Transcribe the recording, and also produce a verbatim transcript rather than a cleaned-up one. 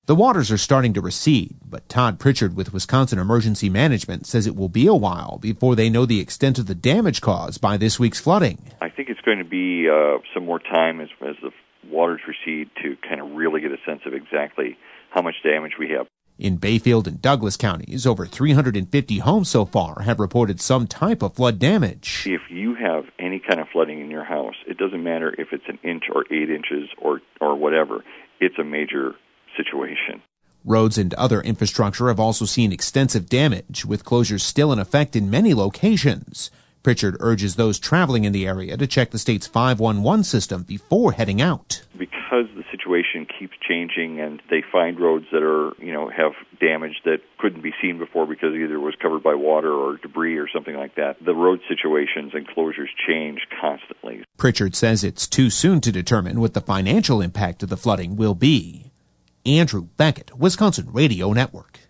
The waters are starting to recede, but Todd Pritchard with Wisconsin Emergency Management says it will be a while before they know the extent of the damage caused by this week's flooding. I think it's going to be uh, some more time as, as the waters recede to kind of really get a sense of exactly how much damage we have. In Bayfield and Douglas counties, over three hundred fifty homes so far have reported some type of flood damage. If you have any kind of flooding in your house, it doesn't matter if it's an inch or eight inches or, or whatever, it's a major situation. Roads and other infrastructure have also seen extensive damage, with closures still in effect in many locations. Pritchard urges those traveling in the area to check the state's five one one system before heading out. Because the situation keeps changing and they find roads that are, you know, have damage that couldn't be seen before because either it was covered by water or debris or something like that, the road situations and closures change constantly. Pritchard says it's too soon to determine what the financial impact of the flooding will be. Andrew Beckett, Wisconsin Radio Network.